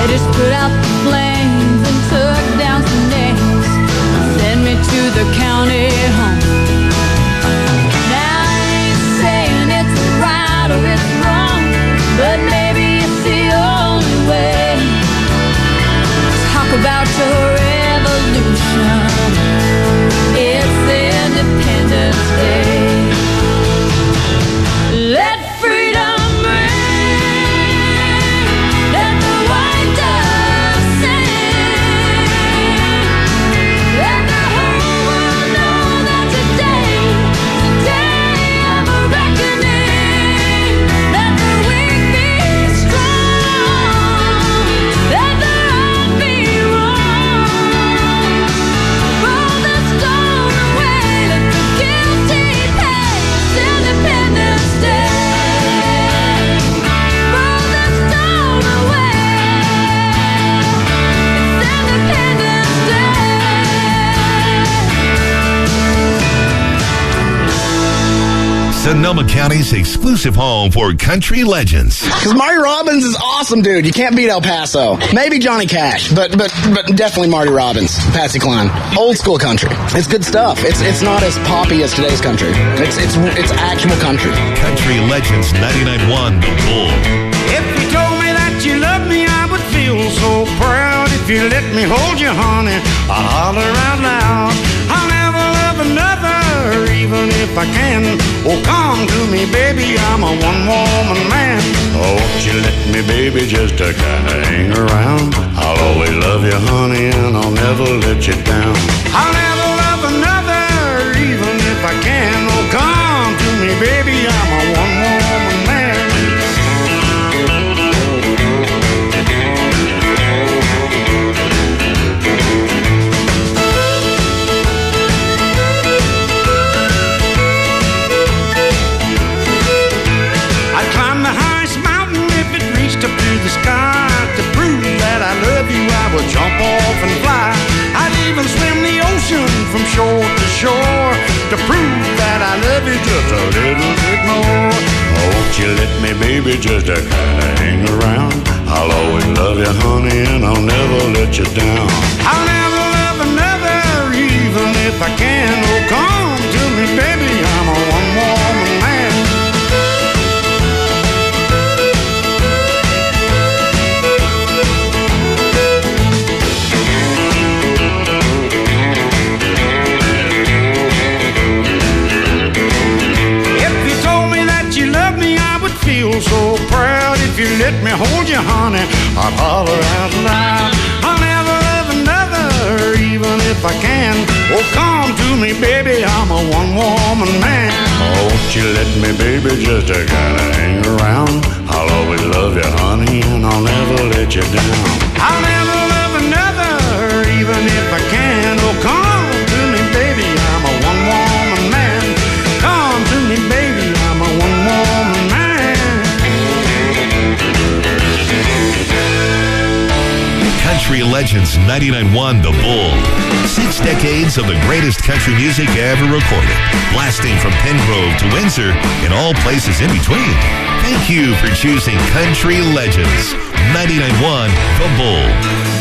just put out the flames and took down some names, sent me to the county home. Now I ain't saying it's right or it's wrong, but maybe it's the only way. Talk about your revolution. It's Independence Day. Let freedom ring, let the white dove sing, let the whole world know that today's the day of a reckoning. Let the weak be strong, let the right be wrong. Roll the stone away, let the guilty pay. It's Independence Day. Roll the stone away. It's Independence Day. Sonoma County's exclusive home for country legends. Because Marty Robbins is awesome, dude. You can't beat El Paso. Maybe Johnny Cash, but definitely Marty Robbins, Patsy Cline. Old school country. It's good stuff. It's not as poppy as today's country. It's actual country. Country Legends 99.1 The Bull. If you told me that you loved me, I would feel so proud. If you let me hold you, honey, I'll holler out loud. I'll never love another, even if I can. Oh, come to me, baby, I'm a one-woman man. Oh, won't you let me, baby, just to kind of hang around? I'll always love you, honey, and I'll never let you down. I'll never love another, even if I can. Oh, come to me, baby, I'm a one-woman man. I'd climb the highest mountain if it reached up to the sky. To prove that I love you, I would jump off and fly. I'd even swim the ocean from shore to shore to prove that I love you just a little bit more. Oh, won't you let me, baby, just to kind of hang around? I'll always love you, honey, and I'll never let you down. I'll never love another, even if I can. Oh, come to me, baby, I'm a one-woman man. Feel so proud if you let me hold you, honey. I'll holler out loud. I'll never love another, even if I can. Oh, come to me, baby, I'm a one-woman man. Oh, won't you let me, baby, just to kind of hang around? I'll always love you, honey, and I'll never let you down. I'll never love another, even if I can. Oh, come to me, baby, I'm a one-woman man. Come to me, baby, I'm a one-woman man. Country Legends 99.1 The Bull. 6 decades of the greatest country music ever recorded. Blasting from Pengrove to Windsor and all places in between. Thank you for choosing Country Legends 99.1 The Bull.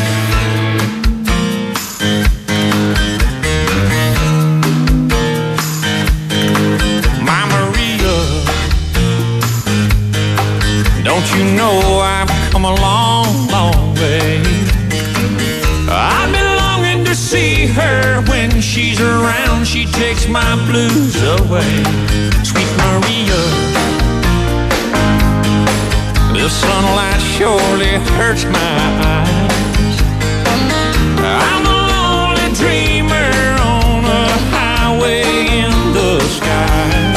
My Maria, don't you know I've come a long, long way? I've been longing to see her. When she's around, she takes my blues away. Sweet Maria, the sunlight surely hurts my eyes. I'm a lonely dreamer on a highway in the sky.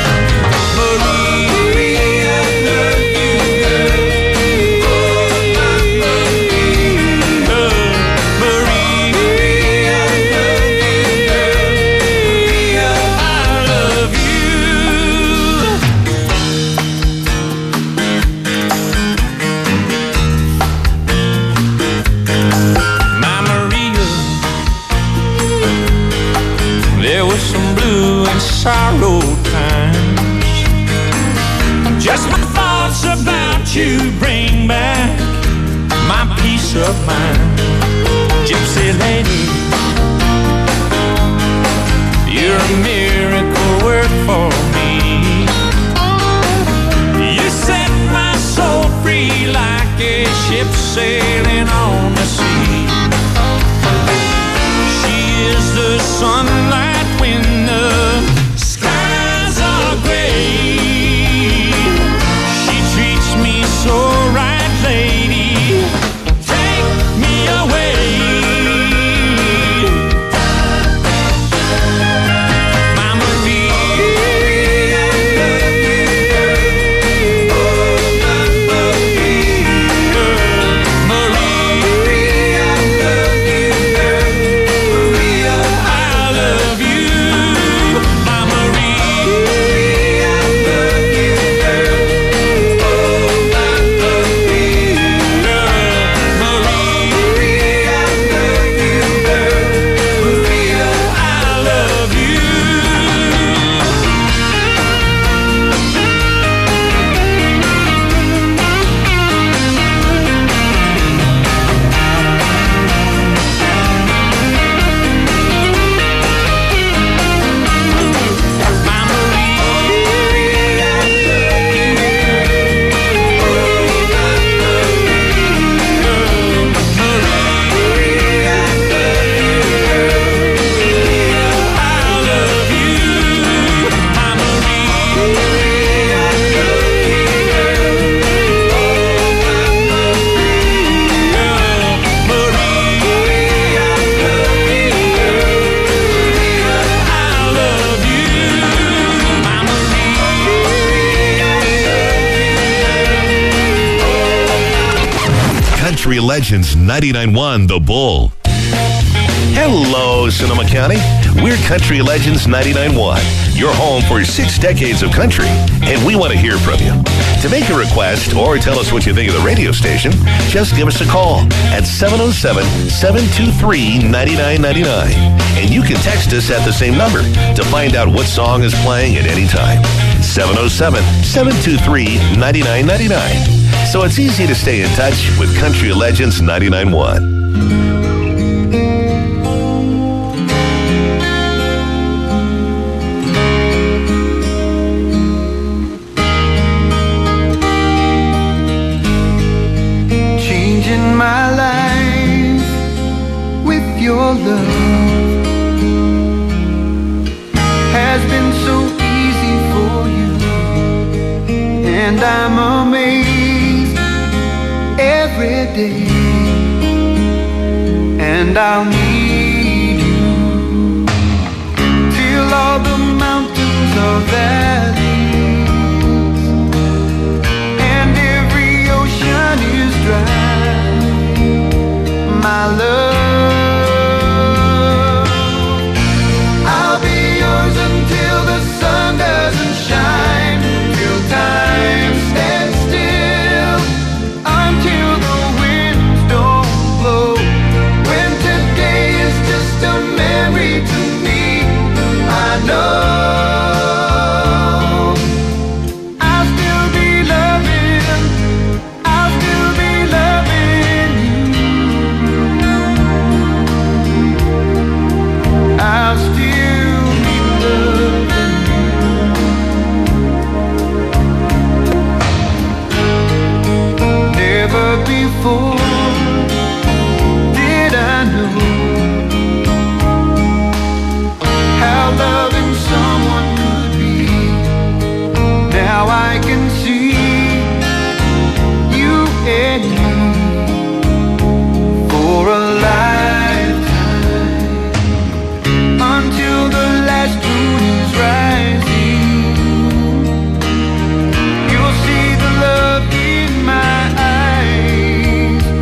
Sorrow times. Just my thoughts about you bring back my my peace of mind. Gypsy lady, you're a miracle work for me. You set my soul free like a ship sailing on the sea. She is the sunlight when the skies are gray. She treats me so right, lady. Take me away. Country Legends 99.1 The Bull. Hello, Sonoma County. We're Country Legends 99.1, your home for 6 decades of country, and we want to hear from you. To make a request or tell us what you think of the radio station, just give us a call at 707-723-9999. And you can text us at the same number to find out what song is playing at any time. 707-723-9999. So it's easy to stay in touch with Country Legends 99.1. Changing my life with your love has been so easy for you, and I'm amazed every day, and I'll need you till all the mountains are valleys and every ocean is dry. My love, I'll be yours until the sun doesn't shine, till time stands still, until the winds don't blow. When today is just a memory to me, I know I'll still be loving, I'll still be loving you. I'll still be loving you. Never before did I know how loving someone could be. Now I can see you and me for a lifetime, until the last moon is rising. You'll see the love in my eyes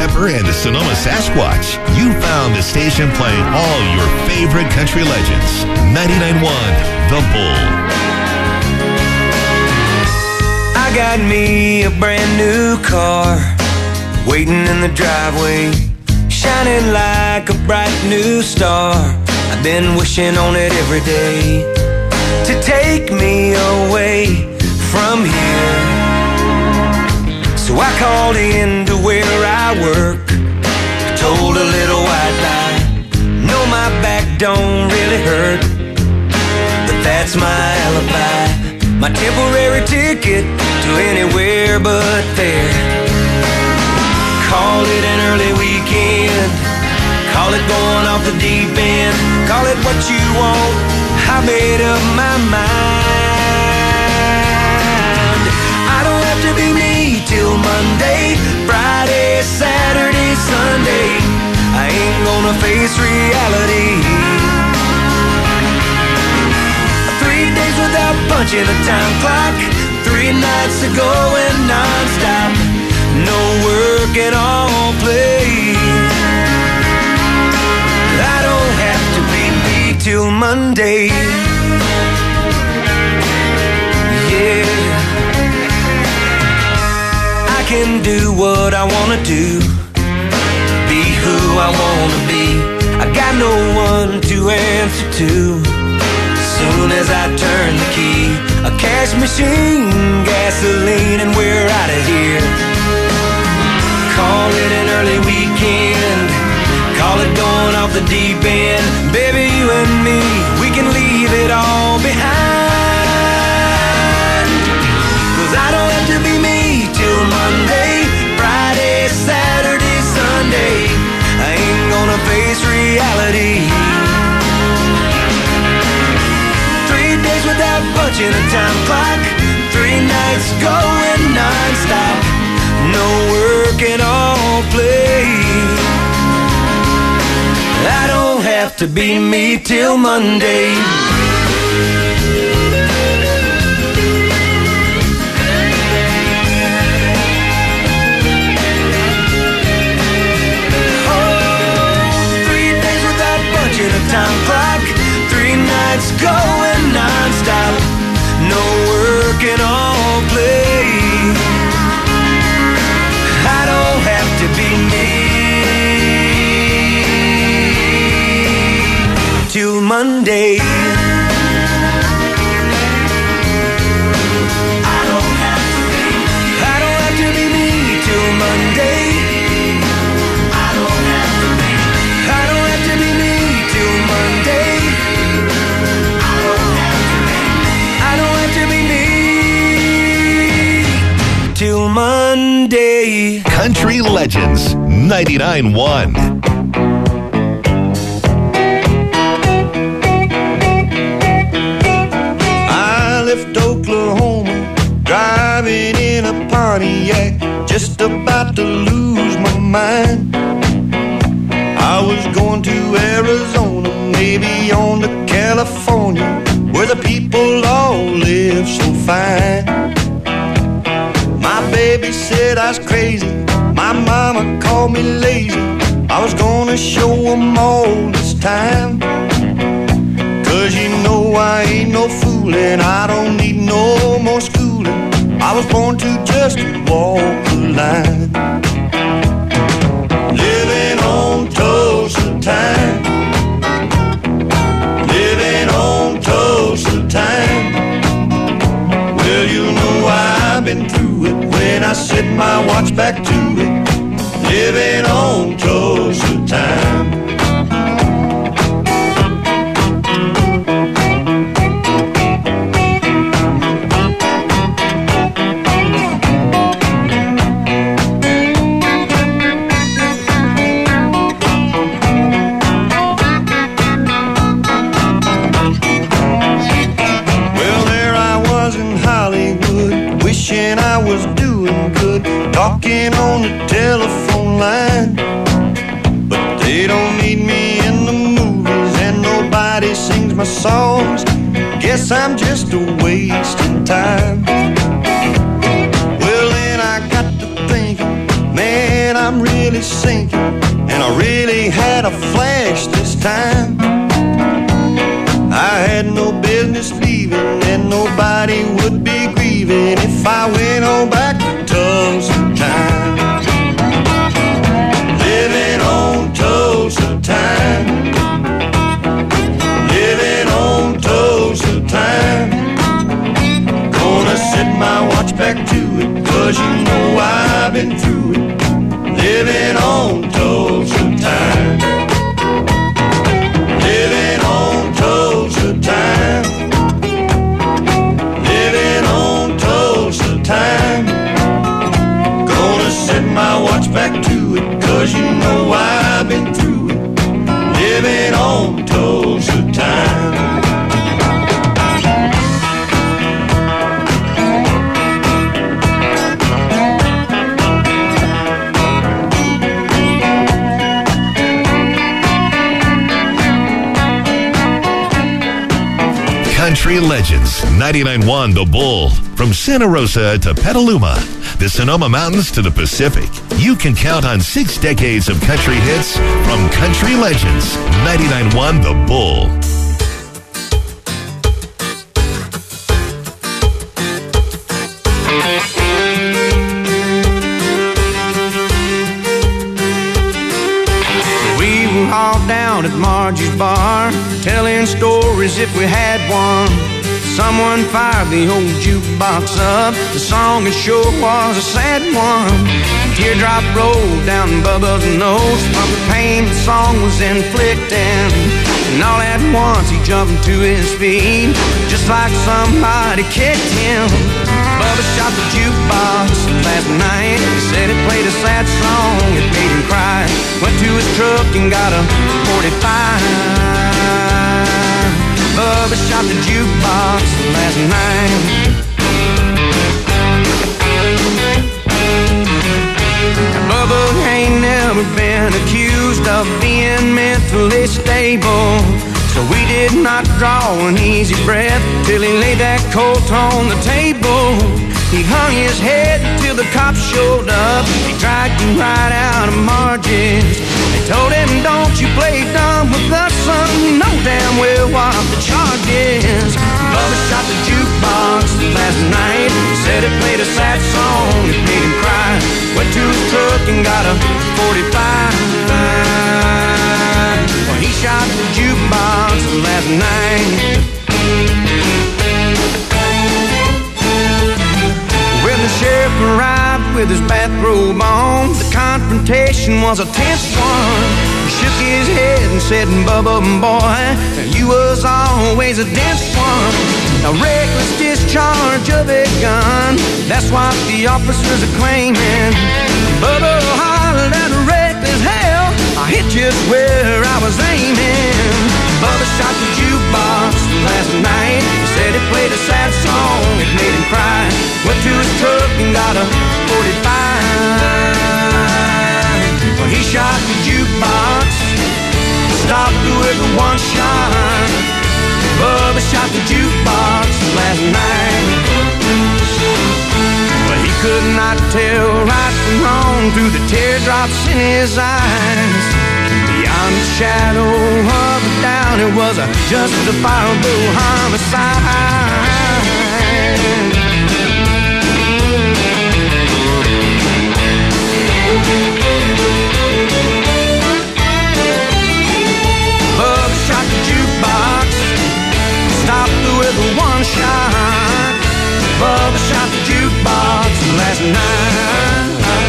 Pepper and the Sonoma Sasquatch. You found the station playing all your favorite country legends. 99.1 The Bull. I got me a brand new car waiting in the driveway, shining like a bright new star. I've been wishing on it every day to take me away from here. So I called in to where I work, told a little white lie. No, my back don't really hurt, but that's my alibi, my temporary ticket to anywhere but there. Call it an early weekend, call it going off the deep end, call it what you want, I made up my mind. I don't have to be me till Monday, Friday, Saturday, Sunday. I ain't gonna face reality. 3 days without punching a time clock, 3 nights of going non-stop, no work and all play. I don't have to be me till Monday. Yeah, I can do what I wanna do, be who I wanna be. I got no one to answer to. Soon as I turn the key, a cash machine, gasoline, and we're out of here. Call it an early weekend, call it going off the deep end. Baby, you and me, we can leave it all behind. 'Cause I don't have to be me till Monday, Friday, Saturday, Sunday. I ain't gonna face reality. 3 days without punching a time clock, 3 nights going non-stop, no work and all play. I don't have to be me till Monday. Time clock, 3 nights going non-stop, no work and all play. I don't have to be me till Monday. I don't have to be me till Monday. Till Monday. Country Legends 99.1. I left Oklahoma, driving in a Pontiac, just about to lose my mind. I was going to Arizona, maybe on to California, where the people all live so fine. My baby said I was crazy, my mama called me lazy. I was gonna show them all this time. 'Cause you know I ain't no foolin', I don't need no more schooling. I was born to just walk the line. Living on Tulsa time, living on Tulsa time. Well, you know I've been through it when I set my watch back to it. Living on Tulsa time. I was doing good, talking on the telephone line. But they don't need me in the movies, and nobody sings my songs. Guess I'm just a wasting time. Well, then I got to thinking, man, I'm really really sinking, and I really had a flash this time. I had no business leaving, and nobody would be grieving if I went on back to Tulsa time. Living on Tulsa time. Living on Tulsa time. Gonna set my watch back to it, 'cause you know I've been through it. Living on Tulsa time. Living on Tulsa time. Living on Tulsa time. Gonna set my watch back to it, 'cause you know I've been through it. Living on Tulsa time. Country Legends, 99.1 The Bull. From Santa Rosa to Petaluma, the Sonoma Mountains to the Pacific, you can count on 6 decades of country hits from Country Legends, 99.1 The Bull. We were all down at Margie's bar, telling stories if we had one. Someone fired the old jukebox up. The song it sure was a sad one. A teardrop rolled down Bubba's nose from the pain the song was inflicting. And all at once he jumped to his feet, just like somebody kicked him. Bubba shot the jukebox last night. He said it played a sad song, it made him cry. Went to his truck and got a 45. Bubba shot the jukebox last night. Bubba ain't never been accused of being mentally stable, so we did not draw an easy breath till he laid that coat on the table. He hung his head till the cops showed up. He dragged him right out of Margie's. They told him, don't you play dumb with us, son. You know damn well what the charge is. Bubba shot the jukebox last night. Said it played a sad song, it made him cry. Went to his truck and got a 45. Well, he shot the jukebox last night. When the sheriff arrived with his bathrobe on, the confrontation was a tense one. He shook his head and said, Bubba, boy, you was always a dense one. A reckless discharge of a gun, that's what the officers are claiming. Bubba hollered at a reckless hell, I hit just where I was aiming. Bubba shot the jukebox last night. He said it played a sad song, it made him cry. Went to his truck and got a 45. Well, he shot the jukebox, stopped with a one shot. Bubba shot the jukebox last night. But he could not tell right from wrong through the teardrops in his eyes. Beyond the shadow of a doubt, it was a justifiable homicide. Bubba shot the jukebox, stopped with a one shot. Bubba shot the jukebox last night.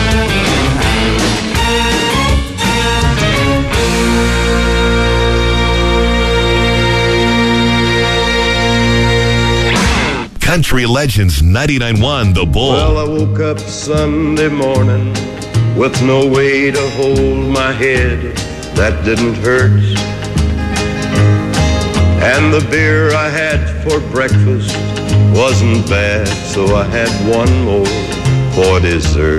Country Legends 99.1 The Bull. Well, I woke up Sunday morning with no way to hold my head that didn't hurt. And the beer I had for breakfast wasn't bad, so I had one more for dessert.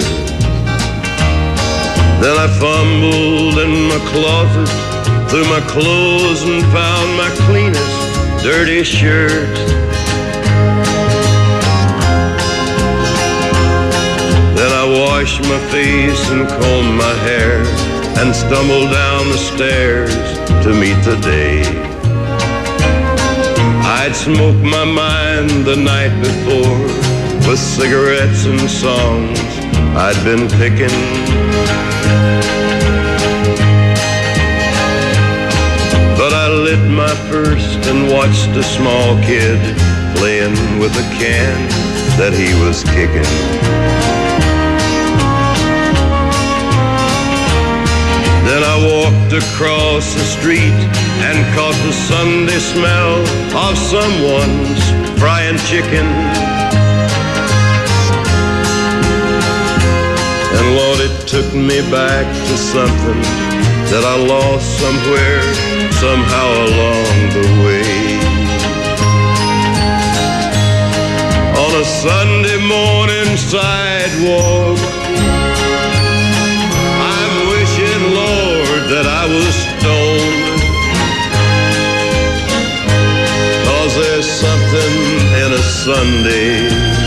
Then I fumbled in my closet through my clothes and found my cleanest dirty shirt. Then I wash my face and comb my hair and stumble down the stairs to meet the day. I'd smoke my mind the night before with cigarettes and songs I'd been picking. But I lit my first and watched a small kid playing with a can that he was kicking. Then I walked across the street and caught the Sunday smell of someone's frying chicken. And Lord, it took me back to something that I lost somewhere, somehow along the way. On a Sunday morning sidewalk, I'm wishing, Lord, that I was stoned. 'Cause there's something in a Sunday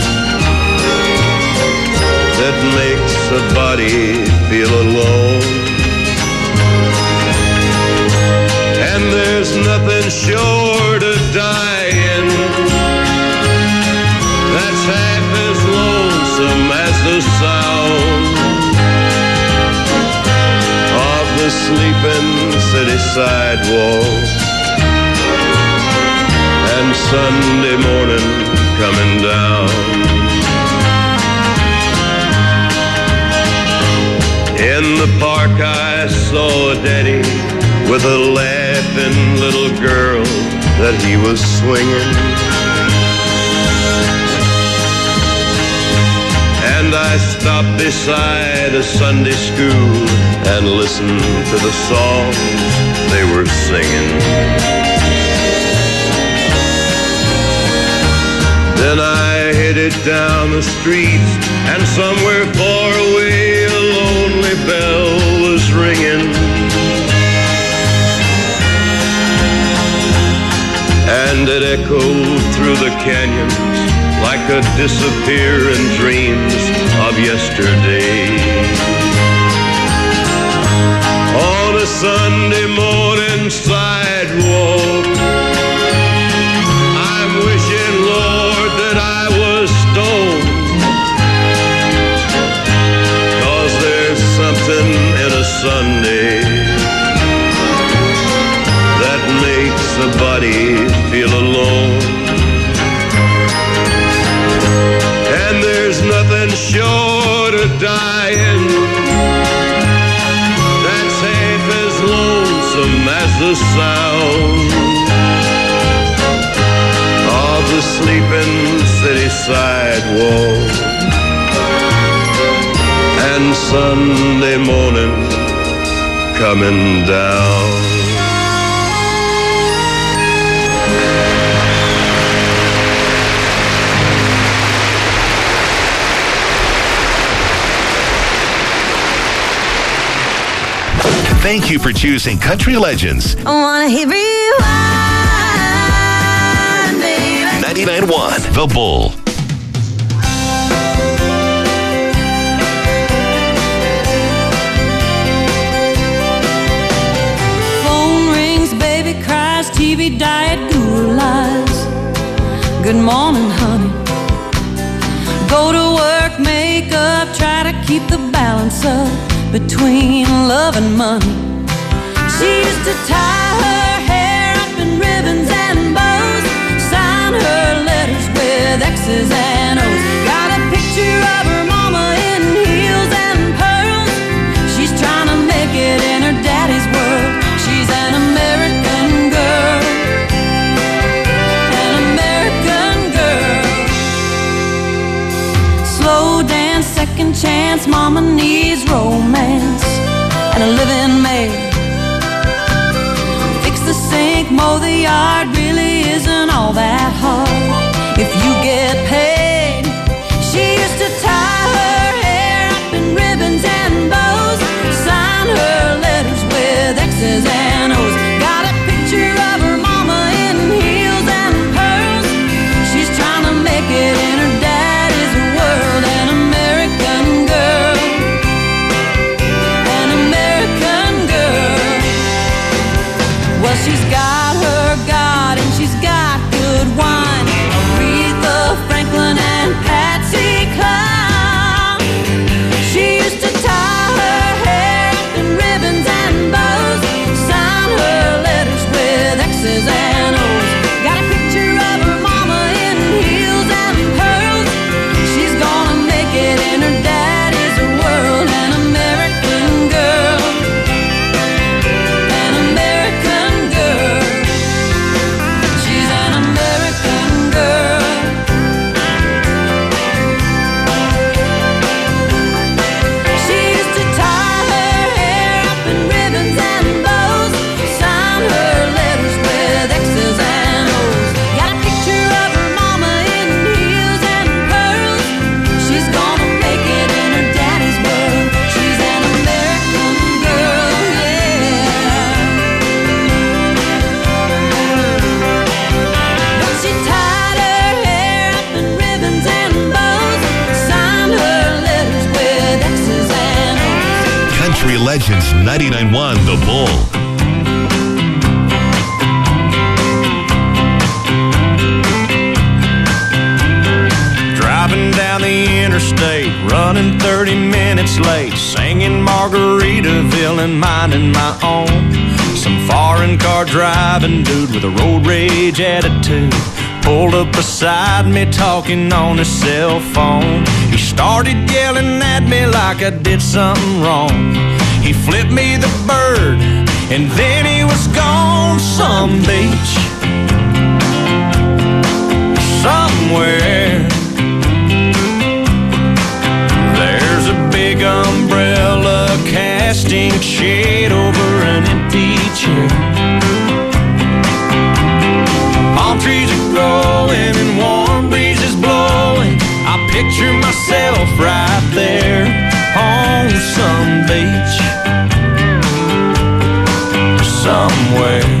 that makes a body feel alone. And there's nothing short of dying that's half as lonesome as the sound of the sleeping city sidewalk and Sunday morning coming down. In the park I saw a daddy with a laughing little girl that he was swinging. And I stopped beside a Sunday school and listened to the songs they were singing. Then I headed down the street and somewhere far away a lonely bell was ringing. And it echoed through the canyons like a disappearing dreams of yesterday. On a Sunday morning sidewalk, I'm wishing, Lord, that I was stoned. 'Cause there's something in a Sunday that makes a body feel alone. And there's nothing short of dying that's half as lonesome as the sound of the sleeping city sidewalk and Sunday morning coming down. Thank you for choosing Country Legends. I wanna hear rewind, baby. 99.1 The Bull. Phone rings, baby cries, TV diet, Google lies. Good morning, honey. Go to work, make up, try to keep the balance up between love and money. She used to tie her hair up in ribbons and bows, sign her letters with X's and O's. Got a picture of her mama in heels and pearls. She's trying to make it in her daddy's world. She's an American girl, an American girl. Slow dance, second chance, mama needs romance and a living maid. Fix the sink, mow the yard, really isn't all that hard if you get paid. She used to tie her hair up in ribbons and bows, sign her letters with X's and O's. Got a picture of her mama in heels and pearls. She's trying to make it in her daddy's world, an American girl. Legends 99.1 The Bull. Driving down the interstate, running 30 minutes late, singing Margaritaville and minding my own. Some foreign car driving dude with a road rage attitude pulled up beside me talking on his cell phone. He started yelling at me like I did something wrong. He flipped me the bird and then he was gone. Some beach somewhere, there's a big umbrella casting shade over an empty chair. Palm trees are growing and warm breezes blowing. I picture myself right there on some beach somewhere.